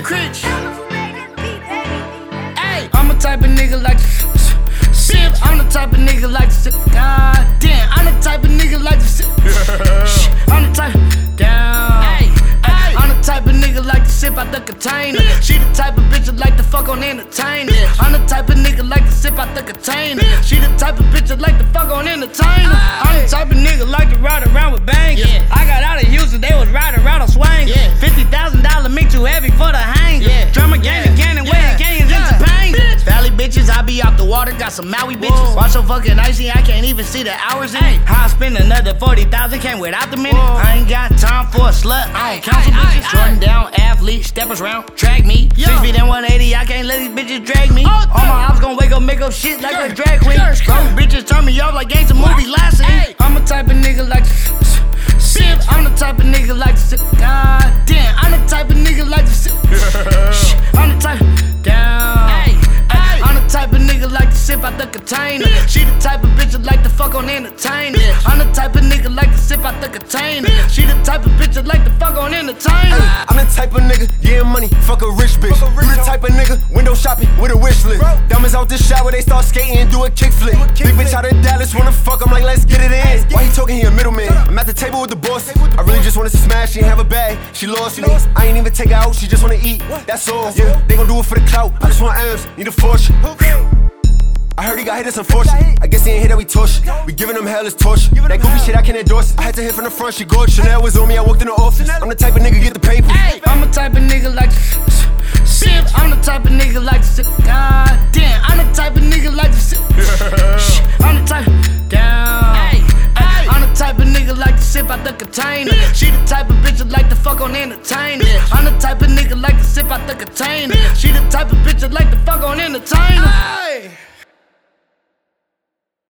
Critch. Hey, I'm the type of nigga like to sip. I'm the type of nigga like to sip. God damn, I'm the type of nigga like to sip. I'm the type. Down. Hey, I'm the type of nigga like to sip out the container. She the type of bitch that like to fuck on entertainers. I'm the type of nigga like to sip out the container. She the type of bitch that like to fuck on entertainers. I'm the type of nigga like to ride around with bangers. I got out of Houston, they was riding around on swangers. $50,000 meat too heavy for the hanger. Drummer gang and wedding gangs in Topanga. Valley bitches, I be off the water, got some Maui bitches. Watch so fucking icy, I can't even see the hours in it. How I spend another 40,000, came without the minute. I ain't got time for a slut, I don't counsel bitches. Jordan down, athlete, steppers round, track me. 6 feet and 180, I can't let these bitches drag me. All my ops gon' wake up, make up shit like a drag queen. Those bitches turn me off like gangsta movie last scene. I'm the type of nigga like to sip. I'm the type of nigga like to sip. God damn, I'm the type of nigga like to sip. I'm the type. Down. I'm the type of nigga like to sip out the container. She the type of bitch that like to fuck on entertainers. I'm the type of nigga like to sip out the container. She the type of bitch that like to fuck on entertainers. I'm the type of nigga getting money, fuck a rich bitch. You the type of nigga window shopping with a wish list. Diamonds out the shower, they start skating and do a kickflip. Big bitch out of Dallas, wanna fuck, I'm like, let's get it in. Why he talking, he a middleman? I'm at the table with the boss. I really just wanted to smash, she ain't have a bag, she lost me. I ain't even take her out, she just wanna eat, that's all. Yeah, they gon' do it for the clout, I just want M's, need a fortune. I heard he got hit, that's unfortunate. I guess he ain't hit that we torture. We giving him hell, it's torture. That goofy shit, I can't endorse it. I had to hit from the front, she gorgeous. Chanel was on me, I walked in the office. I'm the type of nigga get the paper. I'm the type of nigga like to sip. I'm the type of nigga like to sip. God damn, I'm the type of nigga like to sip. I'm the type. Down. I'm the type of nigga like to sip out the container. She the type of bitch that like to fuck on entertainers. I'm the type of nigga like to sip out the container. She the type of bitch that like to fuck on entertainers.